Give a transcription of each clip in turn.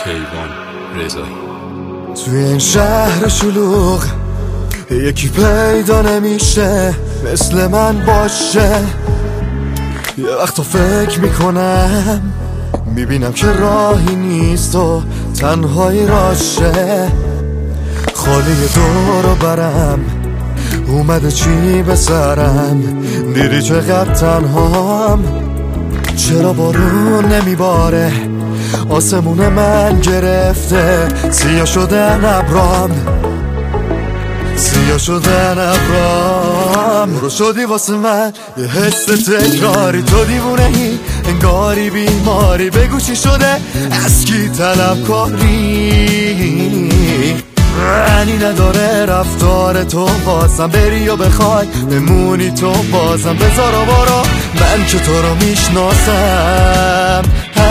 کیوان رضایی. توی این شهر شلوغ یکی پیدا نمیشه مثل من باشه. یه وقتا فکر میکنم میبینم که راهی نیست و تنهایی راشه. خالی دورو برم اومده چی به سرم، دیدی چقدر تنهام. چرا بارون نمیباره آسمون من گرفته، سیاه شدن ابرام، سیاه شدن ابرام. رو شدی واسه من یه حس تکراری، تو دیوونه ای انگاری بیماری. بگو چی شده از کی طلبکاری؟ معنی نداره رفتار تو بازم، بری و بخوای بمونی تو بازم. بذار و برو من که تو رو میشناسم.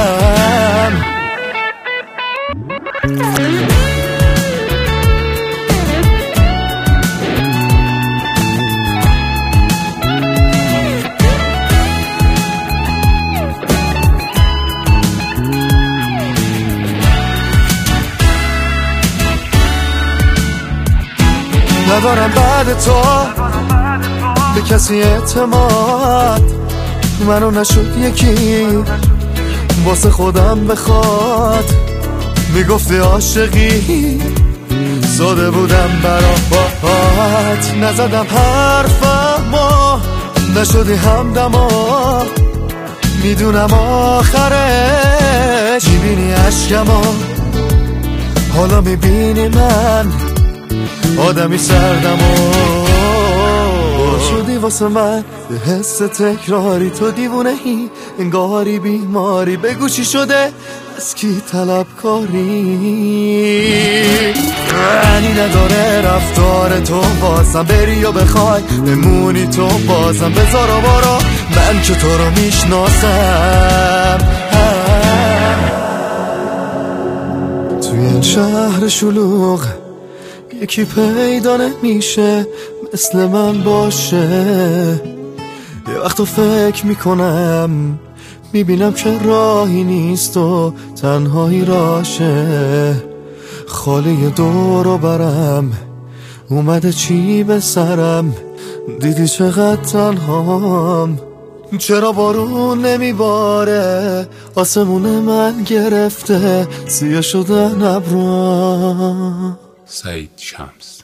ندارم بعد تو به کسی اعتماد، منو نشد یکی واسه خودم بخواد. میگفتی عاشقی زاده بودم برا باهات، نزدم حرفمو نشدی همدما. میدونم آخرش میبینی عشقمو، حالا میبینی من آدمی سردم و شدی واسه من یه حس تکراری. تو دیوونه ای انگاری بیماری. بگو چی شده از کی طلبکاری؟ معنی نداره رفتار تو بازم، بری و بخوای بمونی تو بازم. بذار و برو من که تو رو میشناسم. توی این شهر شلوغ یکی پیدا نمیشه مثل من باشه. یه وقتا فکر میکنم میبینم که راهی نیست و تنهایی راشه. خالی دورو برم اومده چی به سرم، دیدی چقدر تنهام. چرا بارون نمیباره آسمون من گرفته، سیاه شدن ابرام. سعید شمس.